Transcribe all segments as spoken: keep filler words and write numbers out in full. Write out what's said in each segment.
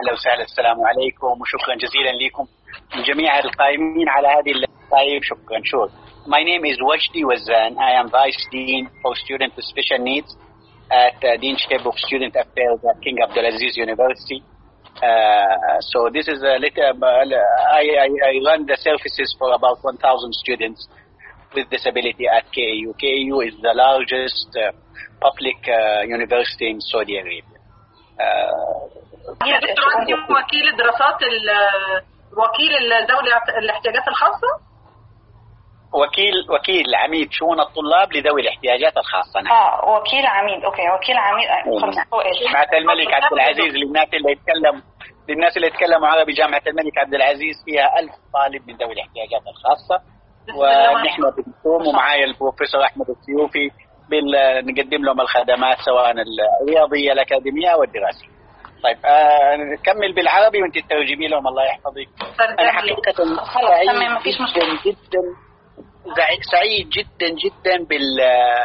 أهلا وسهلا. السلام عليكم وشكرا جزيلا لكم جميع القائمين على هذه الطيب. شكرا. Sure. My name is Wajdi Wazan. I am Vice Dean for Students with Special Needs at uh, Deanship of Student Affairs at King Abdulaziz University. Uh, so this is a little, uh, I, I, I run the services for about one thousand students with disability at K A U. K A U is the largest uh, public uh, university in Saudi Arabia. دكتور وجدي وكيل الدراسات وكيل ذوي الاحتياجات الخاصة. وكيل وكيل عميد شؤون الطلاب لذوي الاحتياجات الخاصة. نعم. اه وكيل عميد. اوكي وكيل عميد. جامعة الملك عبد العزيز للناس اللي يتكلم للناس اللي يتكلموا عربي. جامعة الملك عبد العزيز فيها ألف طالب من ذوي الاحتياجات الخاصة، ونحن بنقوم ومعايا البروفيسور أحمد السيوفي نقدم لهم الخدمات سواء الرياضية الأكاديمية أو الدراسية. طيب آه نكمل بالعربي وانت تترجمي لهم. الله يحفظك. أنا حقيقة سعيد جدا جدا سعيد جدا جدا بال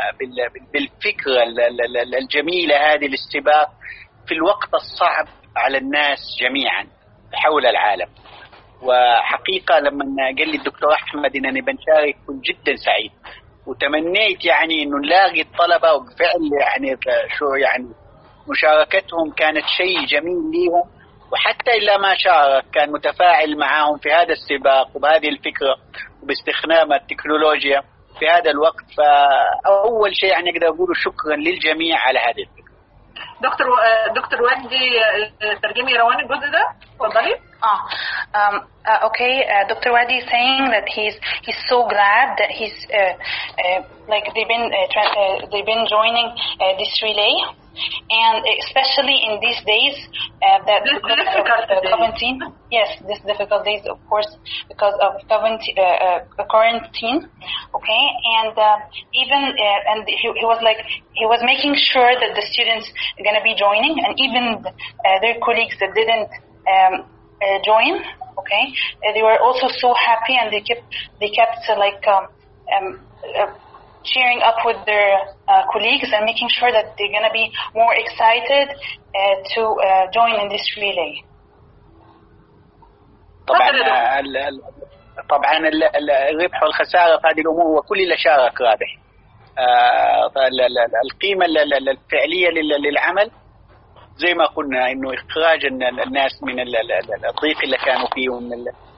بالفكرة الجميلة هذه الاستباق في الوقت الصعب على الناس جميعا حول العالم. وحقيقة لما قال لي الدكتور أحمد إنني بنشارك كنت جدا سعيد، وتمنيت يعني إنه نلاقي الطلبة وبفعل يعني شو يعني مشاركتهم كانت شيء جميل ليهم، وحتى إلا ما شارك كان متفاعل معهم في هذا السباق وبهذه الفكرة وباستخدام التكنولوجيا في هذا الوقت. فأول شيء يعني أقدر أقول شكرا للجميع على هذه الفكرة. دكتور دكتور وجدي ترجمي روان الجزء ده اتفضلي. اه um, uh, okay uh, Doctor Wadi is saying that he's he's so glad that he's uh, uh, like they've been uh, tra- uh, they've been joining uh, this relay, and especially in these days uh, that this because of the quarantine. Yes, this difficult days, of course, because of quarantine. Uh, uh, quarantine. Okay, and uh, even uh, and he, he was like he was making sure that the students are going to be joining, and even uh, their colleagues that didn't. Um, Uh, join, okay. Uh, they were also so happy, and they kept they kept uh, like um, um, uh, cheering up with their uh, colleagues and making sure that they're gonna be more excited uh, to uh, join in this relay. طبعا طبعا الربح والخسارة في هذه الأمور وكل اللي شارك رابح. القيمة الفعلية للعمل زي ما قلنا إنه إخراج الناس من الضيق اللي كانوا فيه ومن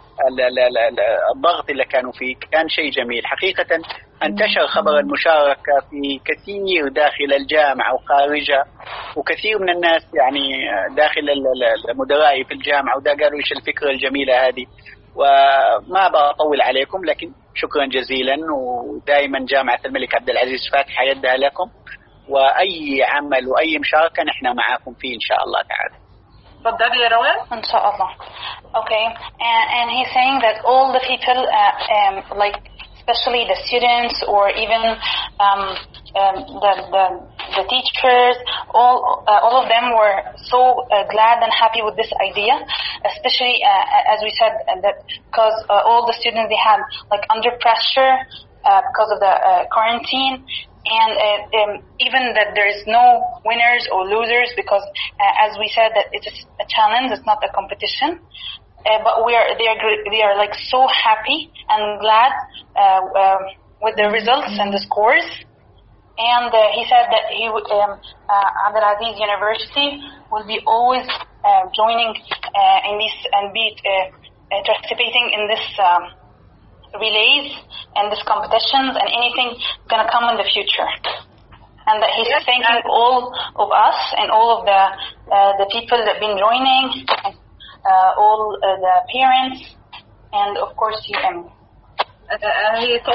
الضغط اللي كانوا فيه كان شيء جميل. حقيقة انتشر خبر المشاركة في كثير داخل الجامعة وخارجها، وكثير من الناس يعني داخل المدراء في الجامعة وده قالوا إيش الفكرة الجميلة هذه. وما بطول عليكم، لكن شكرا جزيلا، ودائما جامعة الملك عبد العزيز فاتحة يدها لكم، وأي عمل وأي مشاركة نحن معاكم فيه إن شاء الله تعالى. تفضلي يا روان. إن شاء الله. Okay, and, and he's saying that all the people, uh, um, like especially the students or even um, um, the, the the teachers, all uh, all of them were so uh, glad and happy with this idea, especially uh, as we said uh, that because uh, all the students they had like under pressure uh, because of the uh, quarantine. And uh, um, even that there is no winners or losers because, uh, as we said, that it's a challenge, it's not a competition. Uh, but we are, they are, they are like so happy and glad uh, uh, with the results and the scores. And uh, he said that he would, um, uh, Abdulaziz University will be always uh, joining uh, in this and be uh, participating in this. Um, relays and these competitions and anything gonna come in the future, and that he's yes, thanking yes. all of us and all of the uh, the people that have been joining, uh, all uh, the parents, and of course you. Um, uh, uh,